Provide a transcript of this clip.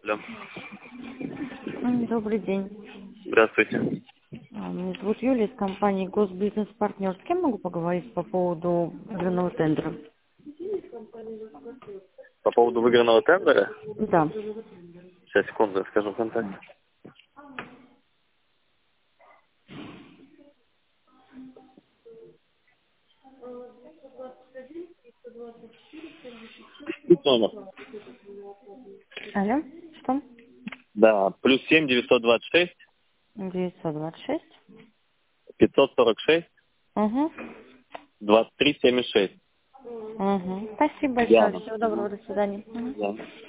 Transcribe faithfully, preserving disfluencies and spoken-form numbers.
Алло. М, Добрый день. Здравствуйте. А, Меня зовут Юлия из компании Госбизнес-партнер. С кем могу поговорить по поводу выигранного тендера? По поводу выигранного тендера, Да. сейчас, секунду, скажу контакт. Тут номер. Алло, что? Да, плюс семь девятьсот двадцать шесть девятьсот двадцать шесть. пятьсот сорок шесть Угу. двадцать три семьдесят шесть. Угу. Спасибо большое. Диана. Всего доброго. До свидания. Мгм. Да.